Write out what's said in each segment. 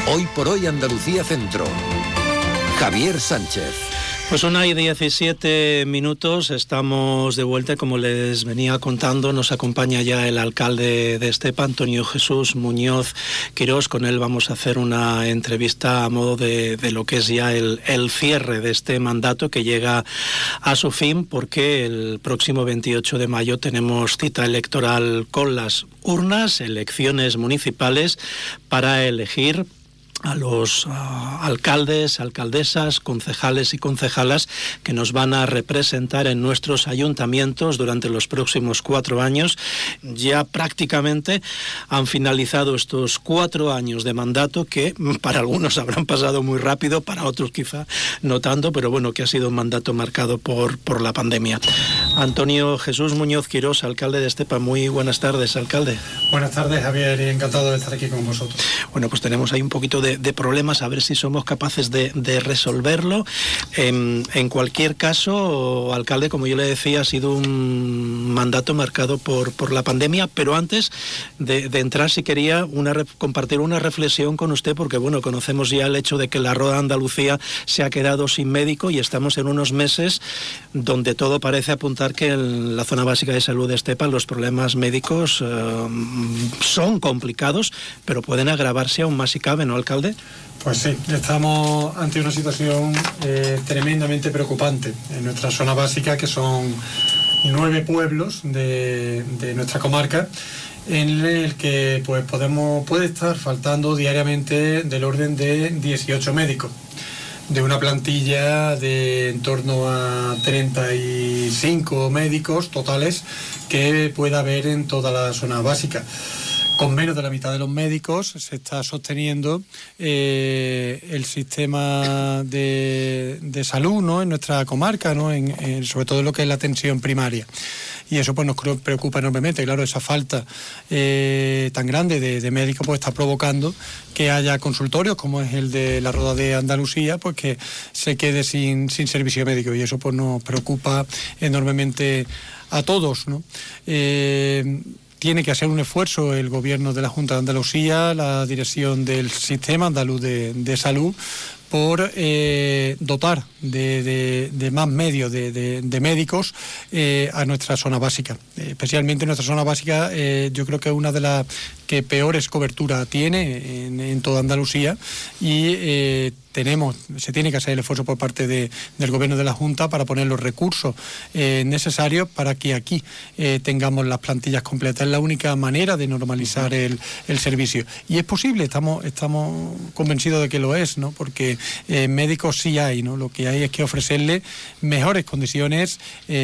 Hoy por hoy Andalucía Centro. Javier Sánchez. Pues 1:17, estamos de vuelta. Como les venía contando, nos acompaña ya el alcalde de Estepa, Antonio Jesús Muñoz Quirós. Con él vamos a hacer una entrevista a modo de lo que es ya el cierre de este mandato que llega a su fin, porque el próximo 28 de mayo tenemos cita electoral con las urnas, elecciones municipales para elegir a los alcaldes, alcaldesas, concejales y concejalas que nos van a representar en nuestros ayuntamientos durante los próximos 4 años. Ya prácticamente han finalizado estos 4 años de mandato que para algunos habrán pasado muy rápido, para otros quizá no tanto, pero bueno, que ha sido un mandato marcado por la pandemia. Antonio Jesús Muñoz Quirós, alcalde de Estepa, muy buenas tardes, alcalde. Buenas tardes, Javier, y encantado de estar aquí con vosotros. Bueno, pues tenemos ahí un poquito de problemas, a ver si somos capaces de resolverlo. En cualquier caso, alcalde, como yo le decía, ha sido un mandato marcado por la pandemia, pero antes de entrar, sí quería compartir una reflexión con usted, porque bueno, conocemos ya el hecho de que la Roda de Andalucía se ha quedado sin médico y estamos en unos meses donde todo parece apuntar que en la zona básica de salud de Estepa los problemas médicos son complicados, pero pueden agravarse aún más si cabe, ¿no, alcalde? Pues sí, estamos ante una situación tremendamente preocupante en nuestra zona básica, que son 9 pueblos de nuestra comarca, en el que pues puede estar faltando diariamente del orden de 18 médicos, de una plantilla de en torno a 35 médicos totales que pueda haber en toda la zona básica. Con menos de la mitad de los médicos se está sosteniendo el sistema de salud, ¿no?, en nuestra comarca, ¿no?, sobre todo en lo que es la atención primaria. Y eso pues nos preocupa enormemente. Claro, esa falta tan grande de médicos pues está provocando que haya consultorios, como es el de la Roda de Andalucía, pues que se quede sin servicio médico, y eso pues nos preocupa enormemente a todos, ¿no? Tiene que hacer un esfuerzo el gobierno de la Junta de Andalucía, la dirección del Sistema Andaluz de Salud, por dotar de más medios de médicos a nuestra zona básica. Especialmente nuestra zona básica, yo creo que es una de las que peores cobertura tiene en toda Andalucía, y se tiene que hacer el esfuerzo por parte del gobierno de la Junta para poner los recursos necesarios para que aquí tengamos las plantillas completas. Es la única manera de normalizar el servicio. Y es posible, estamos convencidos de que lo es, ¿no? Porque médicos sí hay, ¿no? Lo que hay es que ofrecerle mejores condiciones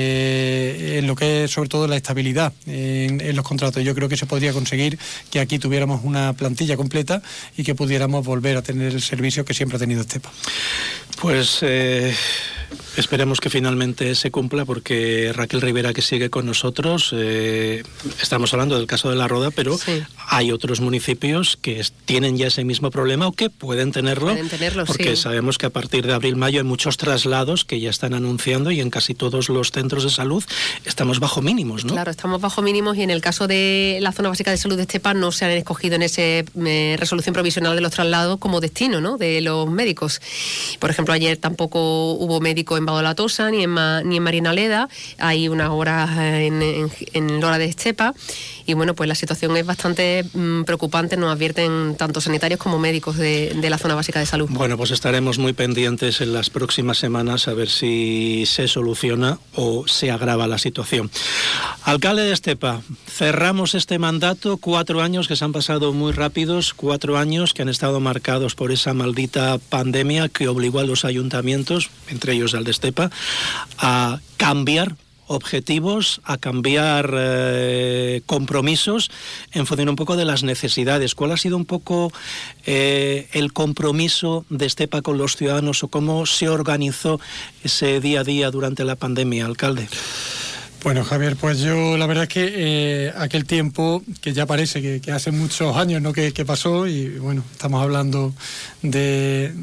en lo que es sobre todo la estabilidad en los contratos. Yo creo que se podría conseguir que aquí tuviéramos una plantilla completa y que pudiéramos volver a tener el servicio que siempre ha tenido Estepa. Pues esperemos que finalmente se cumpla, porque Raquel Rivera, que sigue con nosotros, estamos hablando del caso de La Roda, pero sí, hay otros municipios que tienen ya ese mismo problema o que pueden tenerlo, porque sí, sabemos que a partir de abril-mayo hay muchos traslados que ya están anunciando, y en casi todos los centros de salud estamos bajo mínimos, ¿no? Claro, estamos bajo mínimos, y en el caso de la zona básica de salud de Estepa no se han escogido en esa resolución provisional de los traslados como destino, ¿no?, de los médicos. Por ejemplo, ayer tampoco hubo médico en Bado La Tosa ni en Marinaleda. Hay unas horas en Lora de Estepa, y bueno, pues la situación es bastante preocupante. Nos advierten tanto sanitarios como médicos de la zona básica de salud. Bueno, pues estaremos muy pendientes en las próximas semanas a ver si se soluciona o se agrava la situación. Alcalde de Estepa, cerramos este mandato, 4 años que se han pasado muy rápidos, 4 años que han estado marcados por esa maldita pandemia que obligó a los ayuntamientos, entre ellos al de Estepa, a cambiar objetivos, a cambiar compromisos en función un poco de las necesidades. ¿Cuál ha sido un poco el compromiso de Estepa con los ciudadanos, o cómo se organizó ese día a día durante la pandemia, alcalde? Bueno, Javier, pues yo la verdad es que aquel tiempo, que ya parece que hace muchos años, ¿no?, que pasó, y bueno, estamos hablando del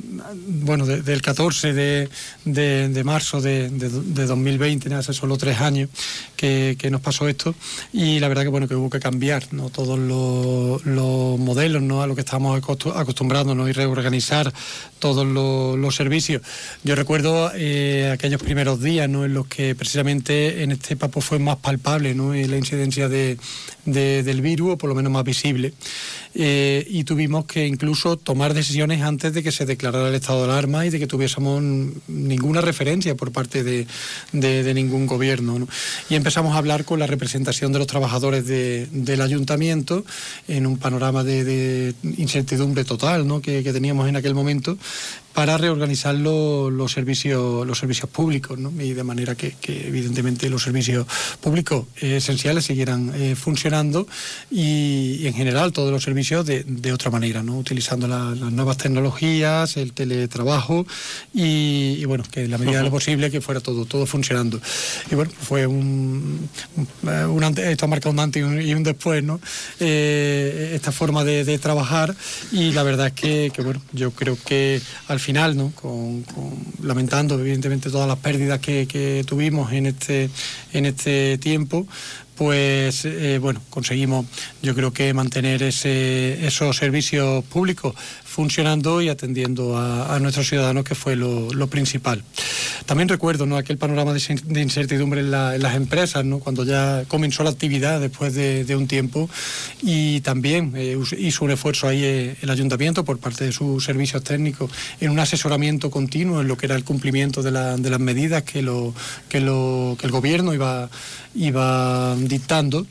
14 de marzo de 2020, hace solo 3 años que nos pasó esto, y la verdad que bueno, que hubo que cambiar, ¿no?, todos los modelos, ¿no?, a lo que estábamos acostumbrados, ¿no?, y reorganizar todos los servicios. Yo recuerdo aquellos primeros días, ¿no?, en los que precisamente en Estepa pues fue más palpable, ¿no?, la incidencia del virus, o por lo menos más visible, y tuvimos que incluso tomar decisiones antes de que se declarara el estado de alarma y de que tuviésemos ninguna referencia por parte de ningún gobierno, ¿no? Y empezamos a hablar con la representación de los trabajadores del ayuntamiento en un panorama de incertidumbre total, ¿no?, que teníamos en aquel momento, para reorganizar los servicios públicos, ¿no?, y de manera que evidentemente los servicios públicos esenciales siguieran funcionando, y en general todos los servicios de otra manera, ¿no?, utilizando las nuevas tecnologías, el teletrabajo, y bueno, que en la medida de lo posible que fuera todo funcionando. Y bueno, fue esto ha marcado un antes y un después, ¿no?, esta forma de trabajar, y la verdad es que bueno, yo creo que al final, ¿no?, lamentando evidentemente todas las pérdidas que tuvimos en este tiempo, pues bueno, conseguimos, yo creo que mantener esos servicios públicos funcionando y atendiendo a nuestros ciudadanos, que fue lo principal. También recuerdo, ¿no?, aquel panorama de incertidumbre en las empresas, ¿no?, cuando ya comenzó la actividad después de un tiempo, y también hizo un esfuerzo ahí el ayuntamiento por parte de sus servicios técnicos en un asesoramiento continuo en lo que era el cumplimiento de las medidas que el gobierno iba dictando,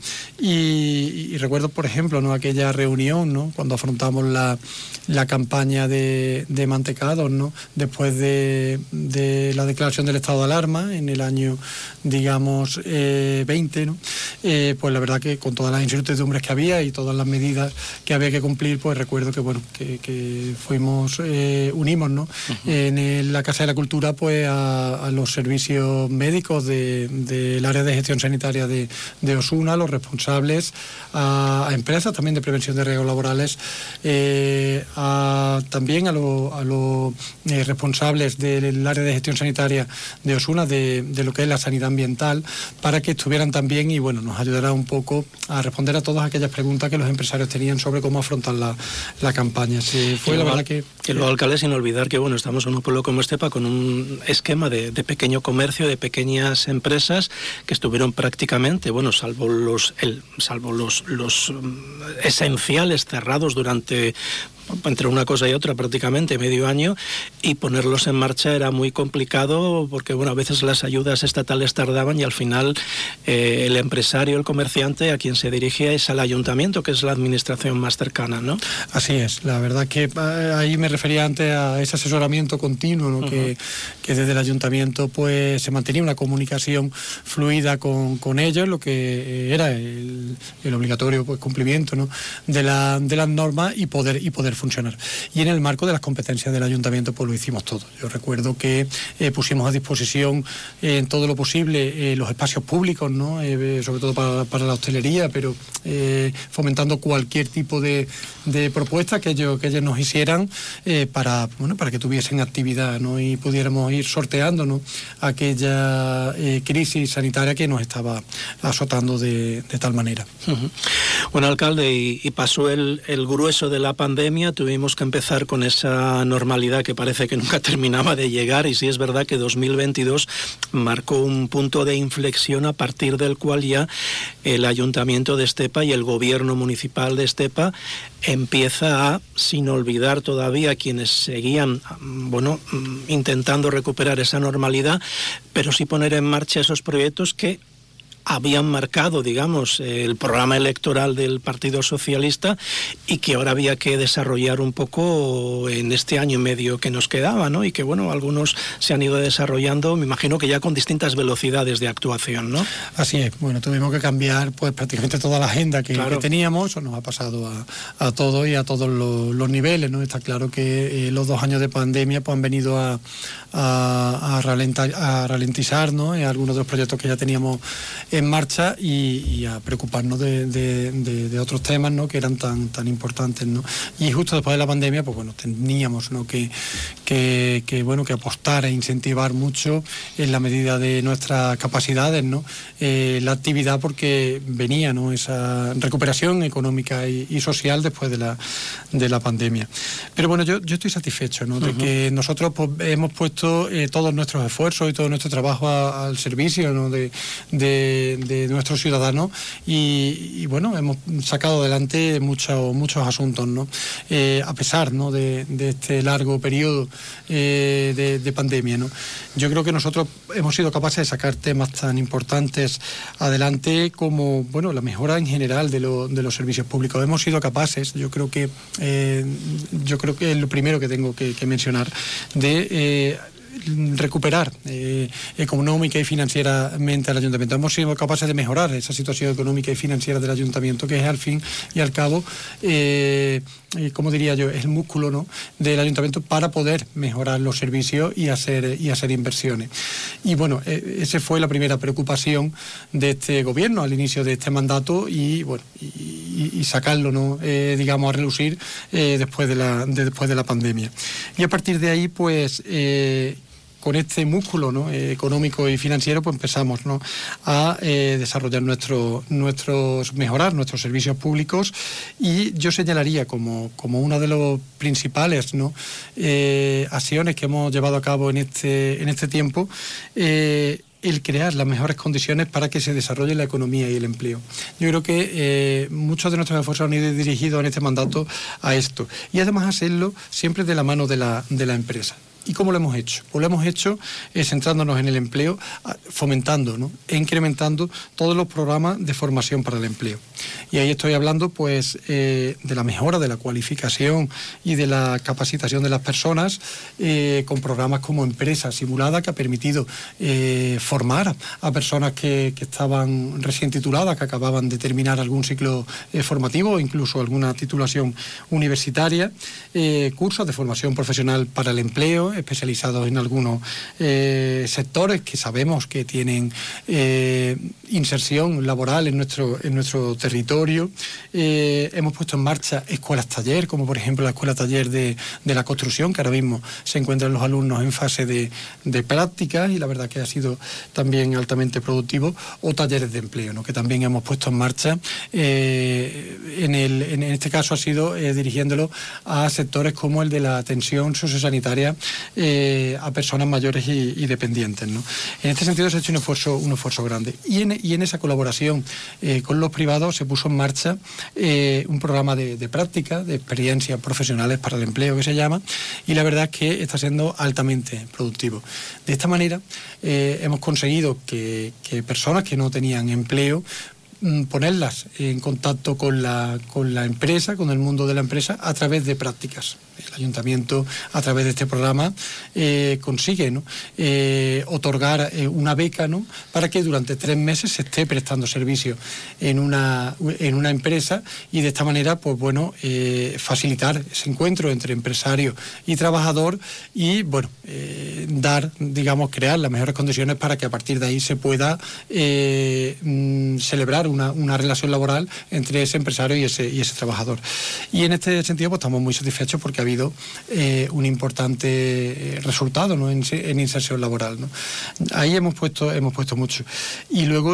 y recuerdo, por ejemplo, ¿no?, aquella reunión, ¿no?, cuando afrontamos la campaña de mantecados, ¿no?, después de la declaración del estado de alarma en el año, digamos, 20, ¿no? Pues la verdad que con todas las incertidumbres que había y todas las medidas que había que cumplir, pues recuerdo que bueno, que unimos, ¿no?, en la Casa de la Cultura, pues a los servicios médicos del área de gestión sanitaria de Osuna, los responsables, a empresas también de prevención de riesgos laborales, también a los responsables del área de gestión sanitaria de Osuna, de lo que es la sanidad ambiental, para que estuvieran también y bueno, nos ayudará un poco a responder a todas aquellas preguntas que los empresarios tenían sobre cómo afrontar la campaña. Fue la verdad que los alcaldes, sin olvidar que bueno, estamos en un pueblo como Estepa con un esquema de pequeño comercio, de pequeñas empresas que estuvieron prácticamente, bueno, salvo los esenciales cerrados durante, entre una cosa y otra, prácticamente medio año, y ponerlos en marcha era muy complicado porque, bueno, a veces las ayudas estatales tardaban y al final el empresario, el comerciante, a quien se dirigía es al ayuntamiento, que es la administración más cercana, ¿no? Así es, la verdad que ahí me refería antes a ese asesoramiento continuo, ¿no? Que desde el ayuntamiento pues se mantenía una comunicación fluida con ellos, lo que era el obligatorio pues cumplimiento, ¿no?, de las normas y poder funcionar. Y en el marco de las competencias del ayuntamiento pues lo hicimos todo. Yo recuerdo que pusimos a disposición en todo lo posible los espacios públicos, ¿no?, sobre todo para la hostelería, pero fomentando cualquier tipo de propuesta que ellos nos hicieran para que tuviesen actividad, ¿no?, y pudiéramos ir sorteando, ¿no?, aquella crisis sanitaria que nos estaba azotando de tal manera. Bueno, alcalde, y pasó el grueso de la pandemia, tuvimos que empezar con esa normalidad que parece que nunca terminaba de llegar, y sí es verdad que 2022 marcó un punto de inflexión a partir del cual ya el Ayuntamiento de Estepa y el Gobierno Municipal de Estepa empieza a, sin olvidar todavía quienes seguían, bueno, intentando recuperar esa normalidad, pero sí poner en marcha esos proyectos que habían marcado, digamos, el programa electoral del Partido Socialista y que ahora había que desarrollar un poco en este año y medio que nos quedaba, ¿no? Y que, bueno, algunos se han ido desarrollando, me imagino que ya con distintas velocidades de actuación, ¿no? Así es, bueno, tuvimos que cambiar pues prácticamente toda la agenda que teníamos, eso nos ha pasado a todos y a todos los niveles, ¿no? Está claro que los 2 años de pandemia pues han venido a ralentizar, ¿no?, algunos de los proyectos que ya teníamos en marcha y a preocuparnos de otros temas, ¿no?, que eran tan importantes, ¿no? Y justo después de la pandemia, pues bueno, teníamos, ¿no?, que apostar e incentivar mucho en la medida de nuestras capacidades, ¿no?, la actividad, porque venía, ¿no?, esa recuperación económica y social después de la pandemia. Pero bueno, yo estoy satisfecho, ¿no?, de que nosotros pues, hemos puesto todos nuestros esfuerzos y todo nuestro trabajo al servicio, ¿no?, de nuestros ciudadanos y bueno, hemos sacado adelante muchos asuntos, ¿no? A pesar, ¿no?, de este largo periodo de pandemia, ¿no? Yo creo que nosotros hemos sido capaces de sacar temas tan importantes adelante como, bueno, la mejora en general de los servicios públicos. Hemos sido capaces, yo creo que es lo primero que tengo que mencionar, de recuperar económica y financieramente al ayuntamiento. Hemos sido capaces de mejorar esa situación económica y financiera del ayuntamiento, que es al fin y al cabo, como diría yo, es el músculo, ¿no?, del ayuntamiento para poder mejorar los servicios y hacer inversiones. Y bueno, esa fue la primera preocupación de este gobierno al inicio de este mandato y bueno, y sacarlo, ¿no?, digamos, a relucir después de la pandemia. Y a partir de ahí, pues con este músculo, ¿no?, económico y financiero, pues empezamos, ¿no?, a desarrollar mejorar nuestros servicios públicos, y yo señalaría como una de los principales, ¿no?, acciones que hemos llevado a cabo en este tiempo, el crear las mejores condiciones para que se desarrolle la economía y el empleo. Yo creo que muchos de nuestros esfuerzos han ido dirigidos en este mandato a esto, y además hacerlo siempre de la mano de la empresa. ¿Y cómo lo hemos hecho? Pues lo hemos hecho centrándonos en el empleo, fomentando, ¿no?, e incrementando todos los programas de formación para el empleo. Y ahí estoy hablando, pues, de la mejora de la cualificación y de la capacitación de las personas, con programas como Empresa Simulada, que ha permitido formar a personas que estaban recién tituladas, que acababan de terminar algún ciclo formativo o incluso alguna titulación universitaria, cursos de formación profesional para el empleo, especializados en algunos sectores que sabemos que tienen inserción laboral en nuestro territorio. Hemos puesto en marcha escuelas taller, como por ejemplo la escuela taller de la construcción, que ahora mismo se encuentran los alumnos en fase de prácticas, y la verdad que ha sido también altamente productivo, o talleres de empleo, ¿no?, que también hemos puesto en marcha. En este caso ha sido dirigiéndolo a sectores como el de la atención sociosanitaria a personas mayores y dependientes, ¿no? En este sentido se ha hecho un esfuerzo grande, y en esa colaboración con los privados se puso en marcha un programa de práctica, de experiencias profesionales para el empleo, que se llama, y la verdad es que está siendo altamente productivo. De esta manera hemos conseguido que personas que no tenían empleo, ponerlas en contacto con la empresa, con el mundo de la empresa, a través de prácticas. El ayuntamiento, a través de este programa, consigue, ¿no?, otorgar una beca, ¿no?, para que durante 3 meses se esté prestando servicio en una empresa, y de esta manera, pues bueno, facilitar ese encuentro entre empresario y trabajador, y bueno, crear las mejores condiciones para que a partir de ahí se pueda celebrar una relación laboral entre ese empresario y ese trabajador. Y en este sentido, pues estamos muy satisfechos porque ha habido un importante resultado, ¿no?, en inserción laboral, ¿no? Ahí hemos puesto mucho. Y luego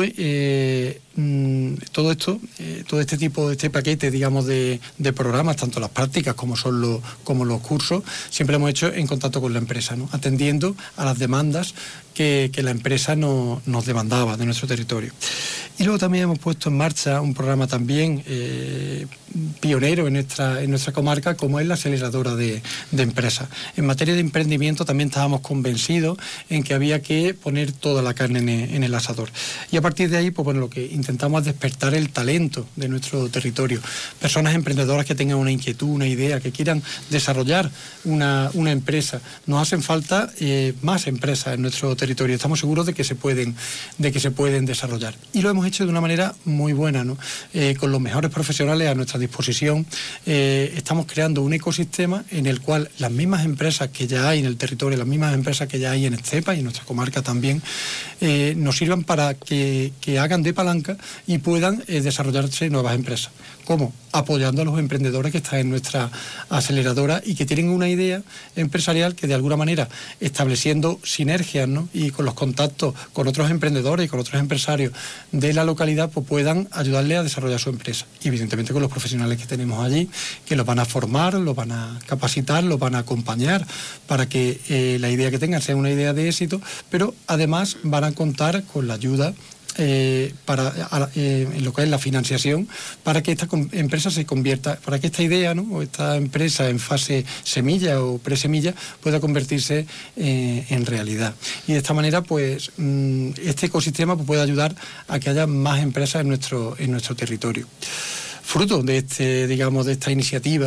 todo este tipo, este paquete, digamos, de programas, tanto las prácticas como los cursos, siempre hemos hecho en contacto con la empresa, ¿no?, atendiendo a las demandas que la empresa nos demandaba de nuestro territorio. Y luego también hemos puesto en marcha un programa también pionero en nuestra comarca, como es la aceleradora de empresas. En materia de emprendimiento también estábamos convencidos en que había que poner toda la carne en el asador. Y a partir de ahí, pues bueno, lo que intentamos es despertar el talento de nuestro territorio. Personas emprendedoras que tengan una inquietud, una idea, que quieran desarrollar una empresa. Nos hacen falta más empresas en nuestro territorio. Estamos seguros de que se pueden desarrollar. Y lo hemos hecho de una manera forma muy buena, ¿no? Con los mejores profesionales a nuestra disposición, estamos creando un ecosistema en el cual las mismas empresas que ya hay en el territorio, las mismas empresas que ya hay en Estepa y en nuestra comarca también, nos sirvan para que hagan de palanca y puedan desarrollarse nuevas empresas. ¿Cómo? Apoyando a los emprendedores que están en nuestra aceleradora y que tienen una idea empresarial que de alguna manera, estableciendo sinergias, ¿no? Y con los contactos con otros emprendedores y con otros empresarios de la localidad, pues puedan ayudarle a desarrollar su empresa. Y evidentemente con los profesionales que tenemos allí, que los van a formar, los van a capacitar, los van a acompañar para que la idea que tengan sea una idea de éxito, pero además van a contar con la ayuda en lo que es la financiación, para que esta empresa se convierta, para que esta idea, ¿no? O esta empresa en fase semilla o presemilla pueda convertirse en realidad. Y de esta manera, pues, este ecosistema puede ayudar a que haya más empresas en nuestro territorio. Fruto de de esta iniciativa,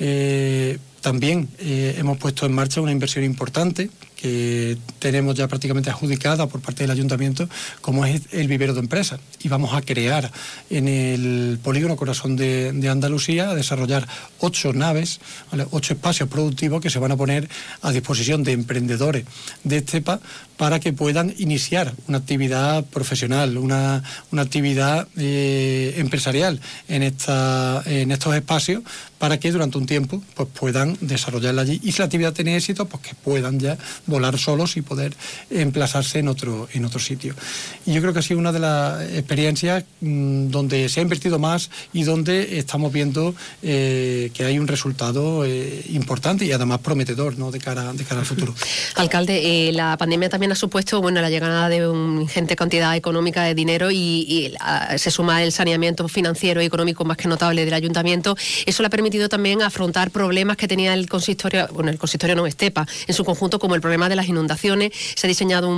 también hemos puesto en marcha una inversión importante que tenemos ya prácticamente adjudicada por parte del Ayuntamiento, como es el vivero de empresas. Y vamos a crear en el polígono Corazón de Andalucía, a desarrollar 8 naves, ¿vale? 8 espacios productivos que se van a poner a disposición de emprendedores de Estepa para que puedan iniciar una actividad profesional, una actividad empresarial en estos espacios, para que durante un tiempo pues puedan desarrollarla allí, y si la actividad tiene éxito, pues que puedan ya volar solos y poder emplazarse en otro sitio. Y yo creo que ha sido una de las experiencias donde se ha invertido más y donde estamos viendo que hay un resultado importante y además prometedor, ¿no? de cara al futuro. Alcalde, la pandemia también ha supuesto la llegada de una ingente cantidad económica de dinero y se suma el saneamiento financiero y económico más que notable del Ayuntamiento. Eso le ha permitido también afrontar problemas que tenía el consistorio, el consistorio no, Estepa, en su conjunto, como el problema de las inundaciones. Se ha diseñado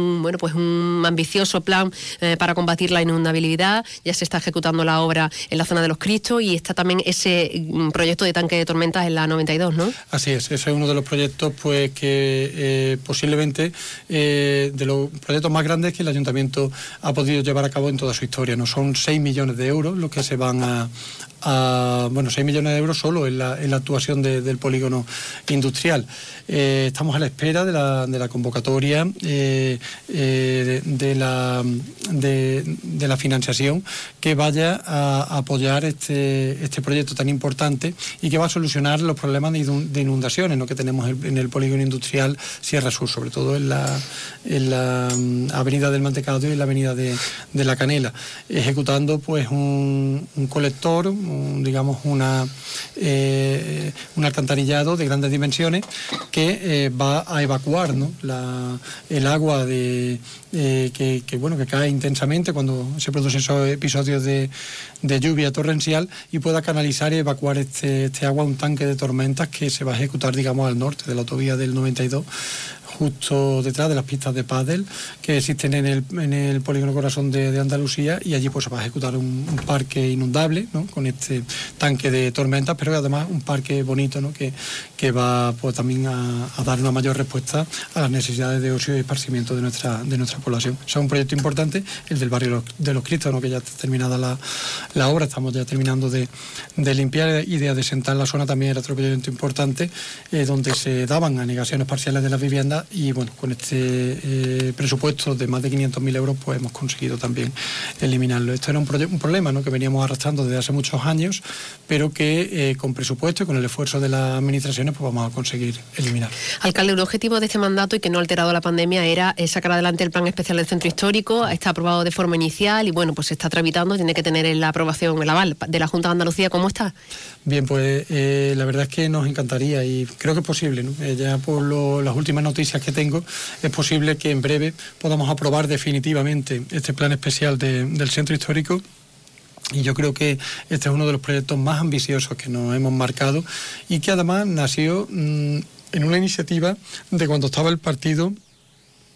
un ambicioso plan para combatir la inundabilidad. Ya se está ejecutando la obra en la zona de Los Cristos y está también ese proyecto de tanque de tormentas en la 92, ¿no? Así es, ese es uno de los proyectos pues que posiblemente de los proyectos más grandes que el Ayuntamiento ha podido llevar a cabo en toda su historia, ¿no? Son 6 millones de euros los que se van a 6 millones de euros solo en la actuación del polígono industrial. Estamos a la espera de la convocatoria de la financiación que vaya a apoyar este proyecto tan importante y que va a solucionar los problemas de inundaciones, ¿no? que tenemos en el polígono industrial Sierra Sur, sobre todo en la avenida del Mantecado y en la avenida de la Canela, ejecutando pues un colector, un alcantarillado de grandes dimensiones que va a evacuar, ¿no? el agua que cae intensamente cuando se producen esos episodios de lluvia torrencial, y pueda canalizar y evacuar este agua a un tanque de tormentas que se va a ejecutar, al norte de la autovía del 92, justo detrás de las pistas de pádel que existen en el polígono Corazón de Andalucía, y allí pues se va a ejecutar un parque inundable, ¿no? con este tanque de tormentas, pero además un parque bonito, ¿no? que va pues también a dar una mayor respuesta a las necesidades de ocio y esparcimiento de nuestra población. O sea, un proyecto importante, el del barrio de Los Cristos, ¿no? que ya está terminada la obra, estamos ya terminando de limpiar y de adesentar la zona. También era otro proyecto importante donde se daban anegaciones parciales de las viviendas, y bueno, con este presupuesto de más de 500.000 euros pues hemos conseguido también eliminarlo. Esto era un problema, ¿no? que veníamos arrastrando desde hace muchos años, pero que con presupuesto y con el esfuerzo de las administraciones pues vamos a conseguir eliminar. Alcalde, un objetivo de este mandato y que no ha alterado la pandemia era sacar adelante el plan especial del centro histórico. Está aprobado de forma inicial y bueno, pues se está tramitando, tiene que tener la aprobación, el aval de la Junta de Andalucía. ¿Cómo está? Bien, pues la verdad es que nos encantaría y creo que es posible, ¿no? Ya por las últimas noticias que tengo, es posible que en breve podamos aprobar definitivamente este plan especial del centro histórico. Y yo creo que este es uno de los proyectos más ambiciosos que nos hemos marcado, y que además nació en una iniciativa de cuando estaba el partido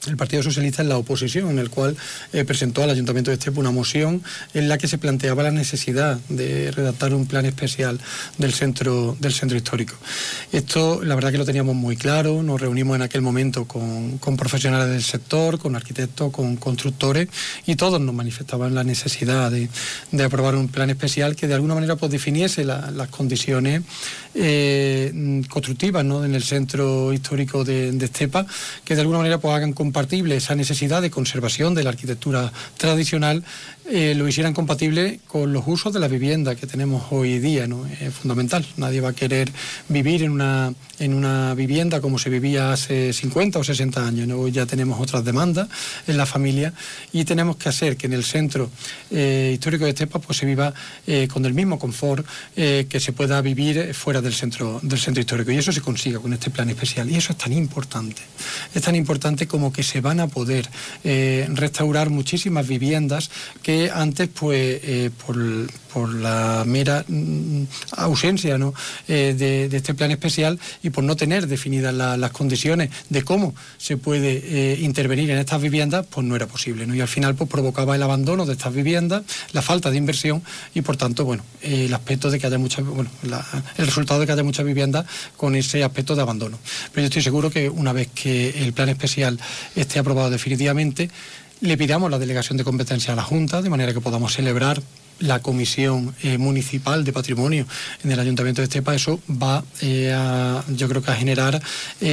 el Partido Socialista en la oposición, en el cual presentó al Ayuntamiento de Estepa una moción en la que se planteaba la necesidad de redactar un plan especial del centro histórico. Esto, la verdad que lo teníamos muy claro, nos reunimos en aquel momento con profesionales del sector, con arquitectos, con constructores, y todos nos manifestaban la necesidad de aprobar un plan especial que de alguna manera pues definiese las condiciones constructivas, ¿no?, en el centro histórico de Estepa, que de alguna manera pues hagan compatible esa necesidad de conservación de la arquitectura tradicional, lo hicieran compatible con los usos de la vivienda que tenemos hoy día, ¿no? Es fundamental. Nadie va a querer vivir en una vivienda como se vivía hace 50 o 60 años, ¿no? Hoy ya tenemos otras demandas en la familia y tenemos que hacer que en el centro histórico de Estepa pues se viva con el mismo confort que se pueda vivir fuera del centro histórico, y eso se consiga con este plan especial, y eso es tan importante como que se van a poder restaurar muchísimas viviendas que antes pues por la mera ausencia, ¿no?, de este plan especial y por no tener definidas las condiciones de cómo se puede intervenir en estas viviendas, pues no era posible, ¿no? Y al final pues provocaba el abandono de estas viviendas, la falta de inversión y por tanto, bueno, el aspecto de que haya el resultado de que haya muchas viviendas con ese aspecto de abandono. Pero yo estoy seguro que una vez que el plan especial esté aprobado definitivamente, le pidamos la delegación de competencia a la Junta, de manera que podamos celebrar la Comisión Municipal de Patrimonio en el Ayuntamiento de Estepa. Eso va yo creo que a generar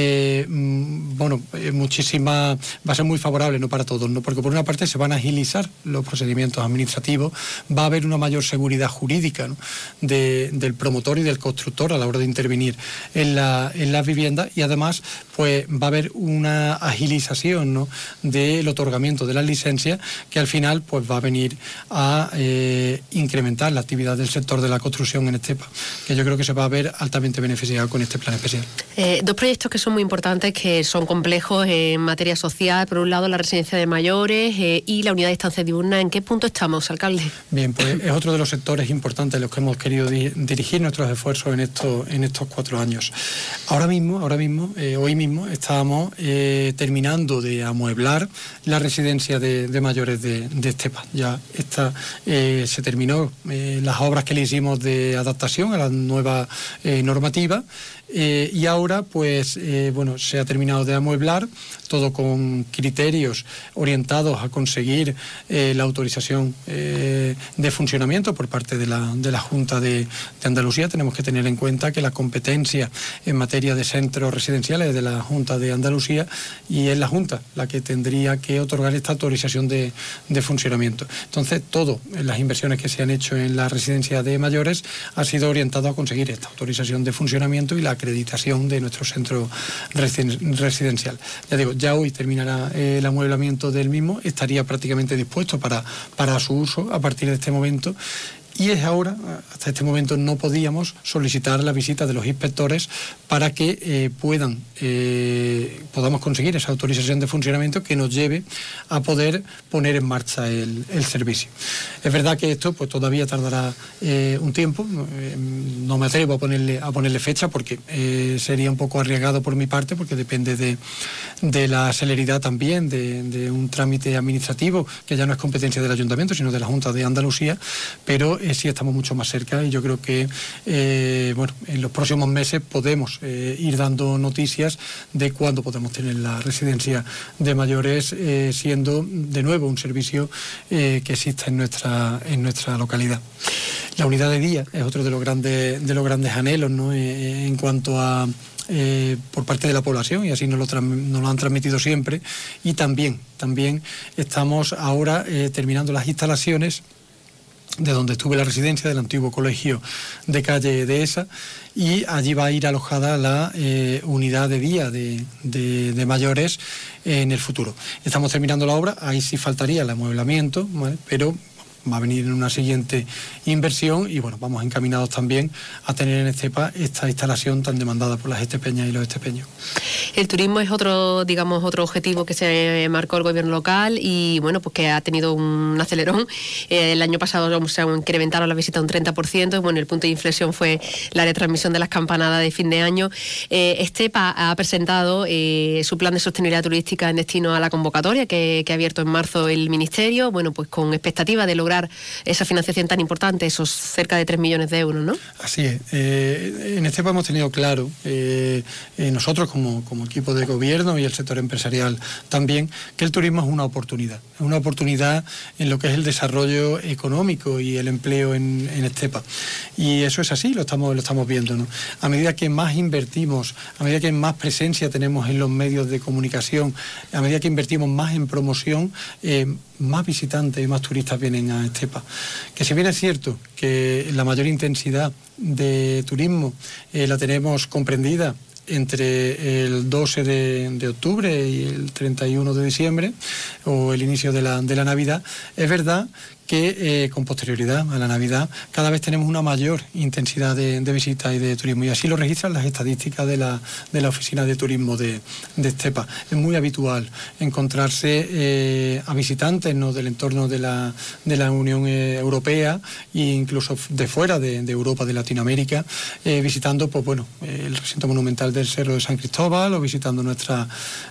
va a ser muy favorable, ¿no?, para todos, ¿no?, porque por una parte se van a agilizar los procedimientos administrativos, va a haber una mayor seguridad jurídica, ¿no?, del promotor y del constructor a la hora de intervenir en las viviendas, y además pues va a haber una agilización, ¿no?, del otorgamiento de las licencias, que al final pues va a venir a incrementar la actividad del sector de la construcción en Estepa, que yo creo que se va a ver altamente beneficiado con este plan especial. Dos proyectos que son muy importantes, que son complejos en materia social. Por un lado, la residencia de mayores y la unidad de estancia diurna. ¿En qué punto estamos, alcalde? Bien, pues es otro de los sectores importantes en los que hemos querido dirigir nuestros esfuerzos en estos 4 años. Hoy mismo estábamos terminando de amueblar la residencia de mayores de Estepa. Ya se terminó las obras que le hicimos de adaptación a la nueva normativa, y ahora pues se ha terminado de amueblar todo con criterios orientados a conseguir la autorización de funcionamiento por parte de la Junta de Andalucía. Tenemos que tener en cuenta que la competencia en materia de centros residenciales es de la Junta de Andalucía, y es la Junta la que tendría que otorgar esta autorización de funcionamiento. Entonces, las inversiones que se han hecho en la residencia de mayores ha sido orientado a conseguir esta autorización de funcionamiento y la acreditación de nuestro centro residencial. Ya digo, ya hoy terminará el amueblamiento del mismo, estaría prácticamente dispuesto para su uso a partir de este momento. Y es ahora, hasta este momento no podíamos solicitar la visita de los inspectores para que podamos conseguir esa autorización de funcionamiento que nos lleve a poder poner en marcha el servicio. Es verdad que esto pues todavía tardará un tiempo, no me atrevo a ponerle fecha porque sería un poco arriesgado por mi parte, porque depende de la celeridad también de un trámite administrativo que ya no es competencia del Ayuntamiento sino de la Junta de Andalucía, pero sí estamos mucho más cerca, y yo creo que en los próximos meses podemos ir dando noticias de cuándo podemos tener la residencia de mayores siendo de nuevo un servicio que exista en nuestra localidad. La unidad de día es otro de los grandes anhelos, ¿no?, en cuanto a por parte de la población, y así nos lo han transmitido siempre, y también estamos ahora terminando las instalaciones de donde estuve la residencia del antiguo colegio de calle Dehesa, y allí va a ir alojada la unidad de día de mayores en el futuro. Estamos terminando la obra, ahí sí faltaría el amueblamiento, ¿vale?, pero va a venir en una siguiente inversión y bueno, vamos encaminados también a tener en Estepa esta instalación tan demandada por las estepeñas y los estepeños. El turismo es otro objetivo que se marcó el gobierno local y bueno, pues que ha tenido un acelerón. El año pasado se incrementaron las visitas un 30%, y bueno, el punto de inflexión fue la retransmisión de las campanadas de fin de año. Estepa ha presentado su plan de sostenibilidad turística en destino a la convocatoria que ha abierto en marzo el Ministerio, bueno, pues con expectativa de lograr esa financiación tan importante, esos cerca de 3 millones de euros, ¿no? Así es. En Estepa hemos tenido claro, nosotros como equipo de gobierno y el sector empresarial también, que el turismo es una oportunidad en lo que es el desarrollo económico y el empleo en Estepa. Y eso es así, lo estamos viendo, ¿no? A medida que más invertimos, a medida que más presencia tenemos en los medios de comunicación, a medida que invertimos más en promoción, más visitantes y más turistas vienen a Estepa. Que si bien es cierto que la mayor intensidad de turismo la tenemos comprendida entre el 12 de octubre y el 31 de diciembre, o el inicio de la Navidad, es verdad que con posterioridad a la Navidad cada vez tenemos una mayor intensidad de visitas y de turismo, y así lo registran las estadísticas de la Oficina de Turismo de Estepa. Es muy habitual encontrarse a visitantes, ¿no?, del entorno de la Unión Europea e incluso de fuera de Europa, de Latinoamérica, visitando pues, bueno, el recinto monumental del Cerro de San Cristóbal o visitando nuestras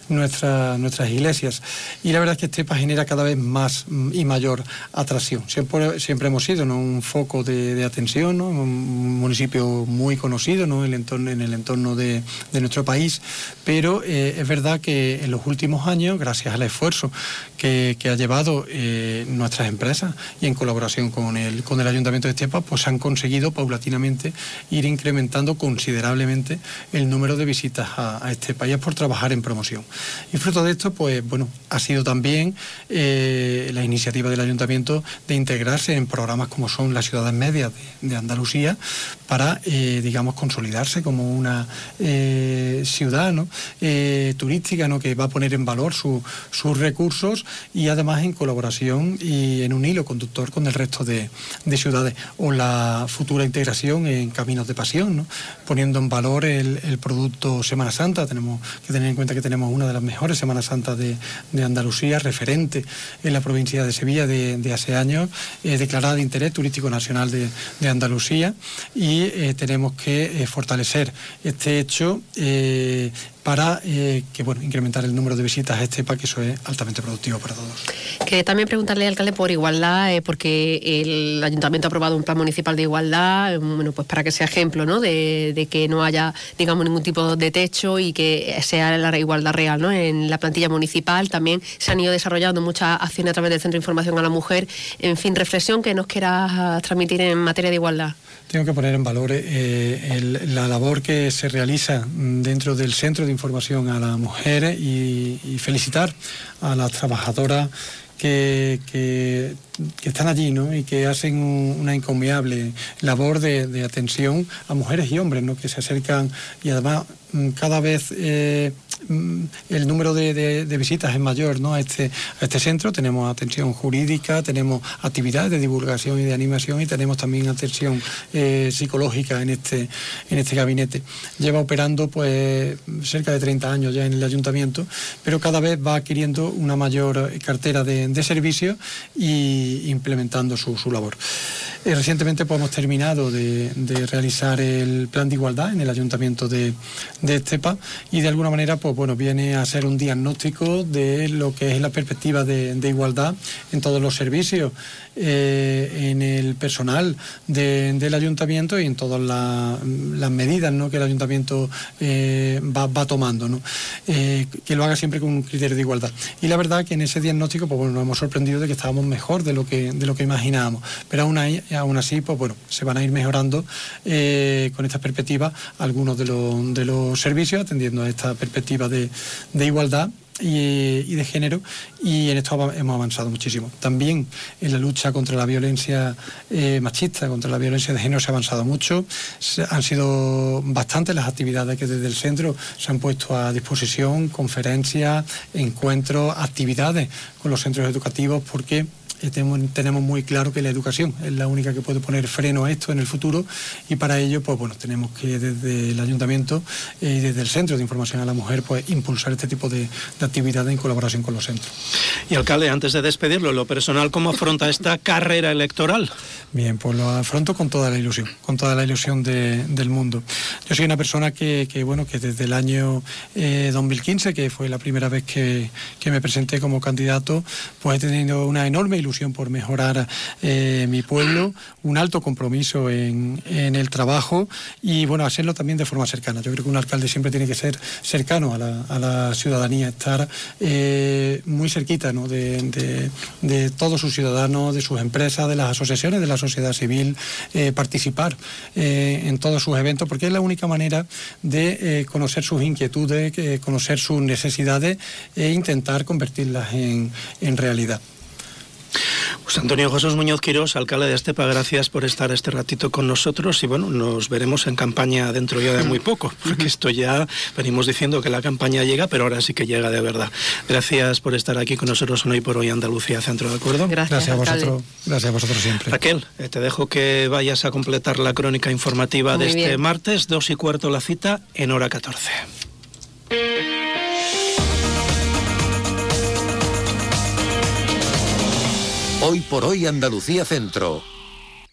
iglesias. Y la verdad es que Estepa genera cada vez más y mayor atracción. Siempre hemos sido, ¿no?, un foco de atención, ¿no?, un municipio muy conocido, ¿no?, en el entorno de nuestro país, pero es verdad que en los últimos años, gracias al esfuerzo que ha llevado nuestras empresas y en colaboración con el Ayuntamiento de Estepa, pues han conseguido paulatinamente ir incrementando considerablemente el número de visitas a Estepa, y es por trabajar en promoción. Y fruto de esto, pues bueno, ha sido también la iniciativa del Ayuntamiento de integrarse en programas como son las ciudades medias de Andalucía para, digamos, consolidarse como una ciudad, ¿no?, turística, ¿no?, que va a poner en valor sus recursos, y además en colaboración y en un hilo conductor con el resto de ciudades, o la futura integración en Caminos de Pasión, ¿no?, poniendo en valor el producto Semana Santa. Tenemos que tener en cuenta que tenemos una de las mejores Semanas Santas de Andalucía, referente en la provincia de Sevilla de hace años, declarada de interés turístico nacional de Andalucía, y tenemos que fortalecer este hecho para incrementar el número de visitas a Estepa, que eso es altamente productivo para todos. Que también preguntarle al alcalde por igualdad, porque el Ayuntamiento ha aprobado un plan municipal de igualdad, bueno, pues para que sea ejemplo, ¿no?, de que no haya, digamos, ningún tipo de techo y que sea la igualdad real, ¿no? En la plantilla municipal también se han ido desarrollando muchas acciones a través del Centro de Información a la Mujer. En fin, reflexión que nos quieras transmitir en materia de igualdad. Tengo que poner en valor la labor que se realiza dentro del Centro de Información a la Mujer y felicitar a las trabajadoras que están allí, ¿no?, y que hacen una encomiable labor de atención a mujeres y hombres, ¿no?, que se acercan, y además cada vez el número de visitas es mayor, ¿no?, a este centro. Tenemos atención jurídica, tenemos actividades de divulgación y de animación, y tenemos también atención psicológica en este gabinete. Lleva operando pues cerca de 30 años ya en el Ayuntamiento, pero cada vez va adquiriendo una mayor cartera de servicios y implementando su labor. Recientemente pues, hemos terminado de realizar el plan de igualdad en el Ayuntamiento de Estepa, y de alguna manera pues, bueno, viene a ser un diagnóstico de lo que es la perspectiva de igualdad en todos los servicios, en el personal del Ayuntamiento y en todas las medidas, ¿no?, que el Ayuntamiento va tomando, ¿no?, que lo haga siempre con un criterio de igualdad. Y la verdad que en ese diagnóstico pues, bueno, nos hemos sorprendido de que estábamos mejor de lo que imaginábamos, pero aún así pues, bueno, se van a ir mejorando con esta perspectiva algunos de los servicios, atendiendo a esta perspectiva de igualdad y de género, y en esto hemos avanzado muchísimo. También en la lucha contra la violencia machista, contra la violencia de género, se ha avanzado mucho. Han sido bastantes las actividades que desde el centro se han puesto a disposición, conferencias, encuentros, actividades con los centros educativos, porque tenemos muy claro que la educación es la única que puede poner freno a esto en el futuro, y para ello pues bueno, tenemos que desde el Ayuntamiento y desde el Centro de Información a la Mujer pues impulsar este tipo de actividades en colaboración con los centros. Y alcalde, antes de despedirlo, lo personal, ¿cómo afronta esta carrera electoral? Bien, pues lo afronto con toda la ilusión del mundo. Yo soy una persona que desde el año 2015, que fue la primera vez que me presenté como candidato, pues he tenido una enorme ilusión por mejorar mi pueblo, un alto compromiso en el trabajo y bueno, hacerlo también de forma cercana. Yo creo que un alcalde siempre tiene que ser cercano a la ciudadanía, estar muy cerquita, ¿no?, de todos sus ciudadanos, de sus empresas, de las asociaciones, de la sociedad civil, participar en todos sus eventos, porque es la única manera de conocer sus inquietudes, conocer sus necesidades e intentar convertirlas en realidad. Pues Antonio Jesús Muñoz Quirós, alcalde de Estepa, gracias por estar este ratito con nosotros y bueno, nos veremos en campaña dentro ya de muy poco, porque esto ya venimos diciendo que la campaña llega, pero ahora sí que llega de verdad. Gracias por estar aquí con nosotros en Hoy por Hoy Andalucía Centro, ¿de acuerdo? Gracias a vosotros siempre. Raquel, te dejo que vayas a completar la crónica informativa de este martes, 2:15 la cita en hora 14. Hoy por Hoy Andalucía Centro,